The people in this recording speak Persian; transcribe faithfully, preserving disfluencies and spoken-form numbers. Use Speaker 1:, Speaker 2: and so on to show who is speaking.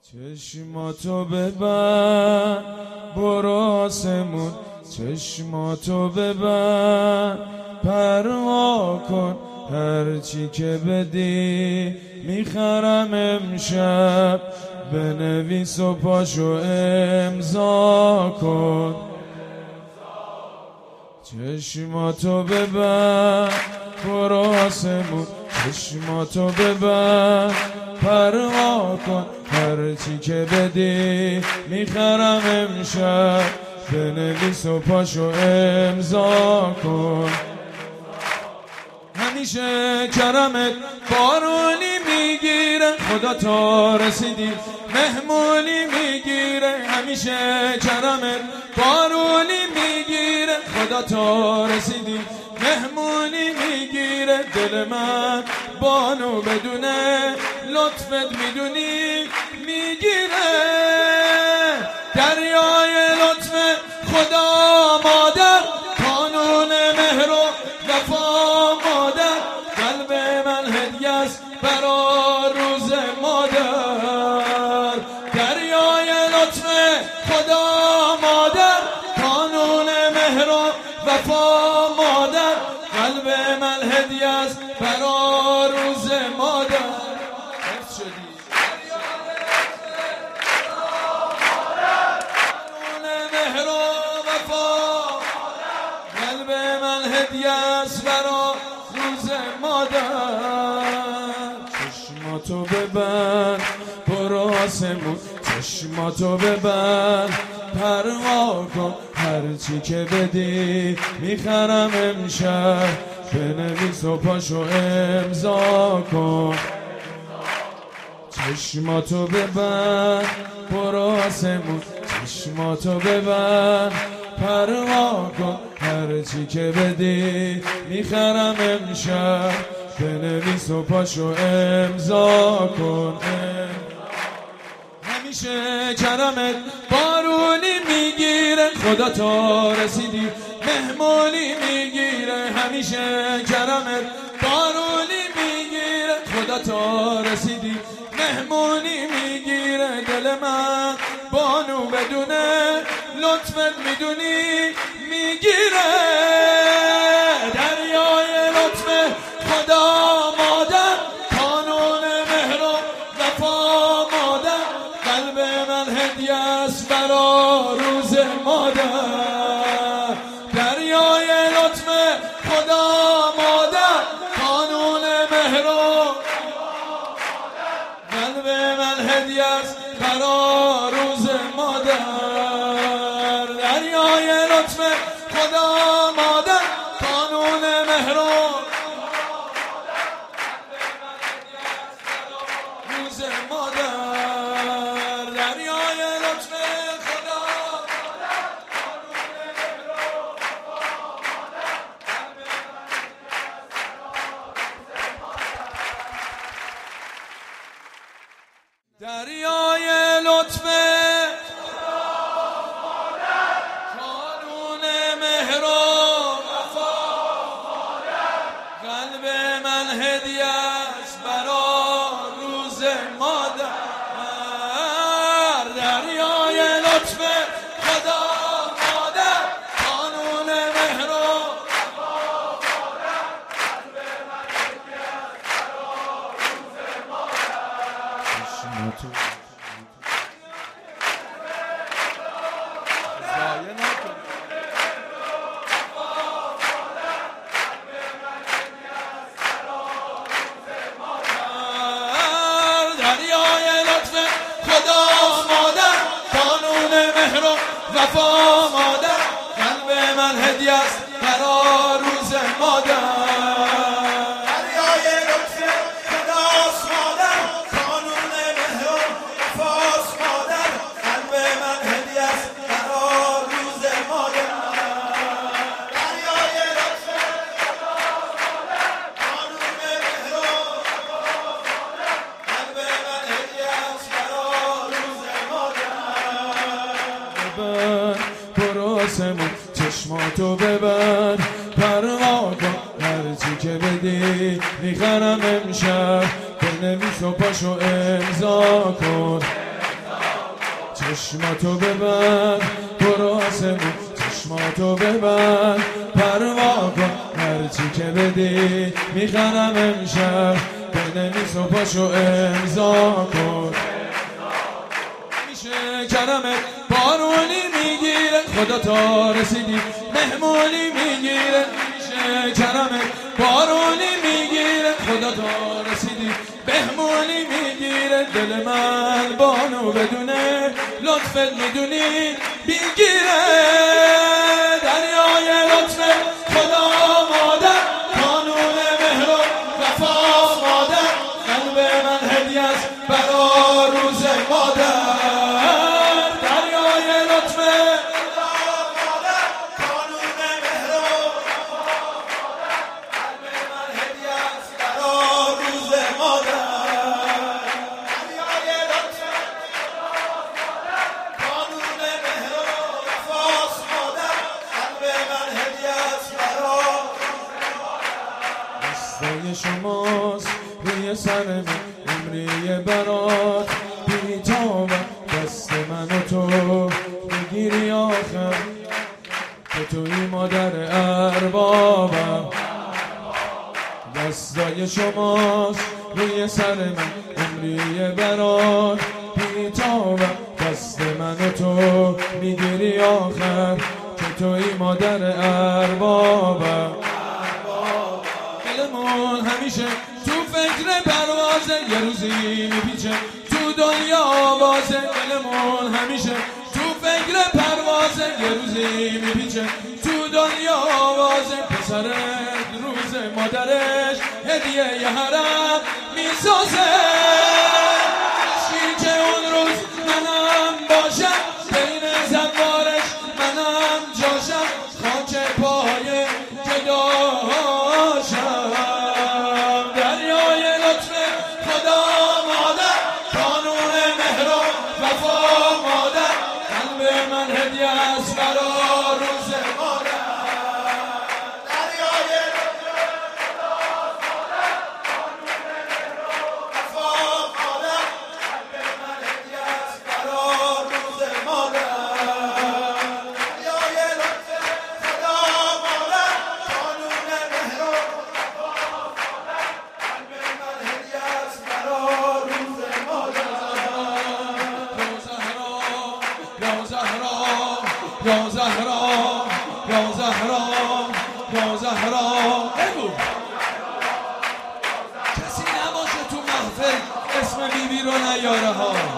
Speaker 1: چشماتو ببند برو آسمون، چشماتو ببند پروا کن، هرچی که بدی میخرم امشب، بنویس و پاشو امضا کن. چشماتو ببند برو آسمون، چشماتو ببند پروا کن، هرچی که بدی میخرم امشب، بنویس و پاشو امضا کن. همیشه کرمت بارونی میگیره، خدا تا رسیدی مهمونی میگیره. همیشه کرمت بارونی میگیره، خدا تا رسیدی مهمونی میگیره. دل من بانو بدونه لطفت میدونی میگیره، دریای لطف خدا مادر، قانون مهر و وفا مادر، قلب من هدیه است برا روز مادر. دریای لطف خدا مادر، قانون مهر و وفا مادر، قلب من هدیه است برا روز مادر. هدیه است برا روز مادر. چشماتو ببند برو آسمون، چشماتو ببند پروا کن، هرچی که بدی میخرم امشب، بنویس و پاشو امضا کن. چشماتو ببند برو آسمون، چشماتو ببند پروا کن، هرچی که بدی میخرم امشب، بنویس و پاشو امضا کن. همیشه کرمت بارونی میگیره، خدا تا رسیدی مهمونی میگیره. همیشه کرمت بارونی میگیره، خدا تا رسیدی مهمونی میگیره. دل من بانو بدونه لطفت میدونی میگیره، دریای لطف خدا مادر، قانون مهر و وفا مادر، قلب من هدیه است برا روز مادر. دریای لطف خدا مادر، قانون مهر و قلب من هدیه است برا روز مادر. دریای لطف خدا مادر، قانون مهر و روز مادر. دریای لطف خدا دریای لطف قانون مهر و وفا، قلب من هدیه است برا روز مادر. دریای لطف خدا مادر، قانون مهر و وفا، قلب من هدیه است برا روز مادر. دریای لطف خدا مادر، قانون مهر و وفا مادر، قلب من هدیه است برا روز مادر. دریای لطف خداست مادر، قانون مهر و وفاست مادر، قلب من هدیه است برا روز مادر. دریای لطف خداست مادر، قانون مهر و قلب من هدیه است برا روز مادر. برو آسمون، چشماتو ببند پروا کن، هرچی که بدی میخرم امشب، بنویس و پاشو امضا کن. چشماتو ببند برو آسمون، چشماتو ببند پروا کن، هرچی که بدی میخرم امشب، بنویس و پاشو امضا کن. میشه کرمه بارونی میگیره، خدا تا رسیدی مهمونی میگیره. میشه کرمه بارونی میگیره، خدا تا رسیدی مهمونی میگیره. دل من بانو بدونه لطفت میدونی بیگیره. دریای لطف خدا مادر، قانون مهر و وفا مادر، قلب من هدیه است برا روز مادر. دریای لطف خدا مادر، قانون مهر و وفا مادر، قلب من هدیه است برا روز مادر. دستای شماست روی سر من، عمری برات بیتابم. دست من و تو میگیری آخر، که توی مادر اربابم. دستای شماست روی سر من، عمری برات بیتابم. دست من و تو میگیری آخر، که توی مادر اربابم. دلمون همیشه تو فکر پروازه، یه روزی میپیچه تو دنیا بازه. دلمون همیشه تو فکر پروازه، یه روزی میپیچه تو دنیا بازه. پسرت روز مادرش هدیه یه حرم میسازه. که اون روز منم باشم، بین زوارش منم جاشم، خاک پای جداشم. دریای لطف خدا مادر، قانون مهر و وفا مادر، قلب من هدیه است برا روز مادر. دریای لطف خدا مادر، قانون مهر و وفا مادر، قلب من هدیه است برا روز مادر. دریای لطف خدا مادر، قانون مهر و وفا مادر، قلب من هدیه است برا روز مادر. یا زهرا یا زهرا یا زهرا یا زهرا، بگو کسی نباشه تو محفل اسم بیبی رو نیاره ها.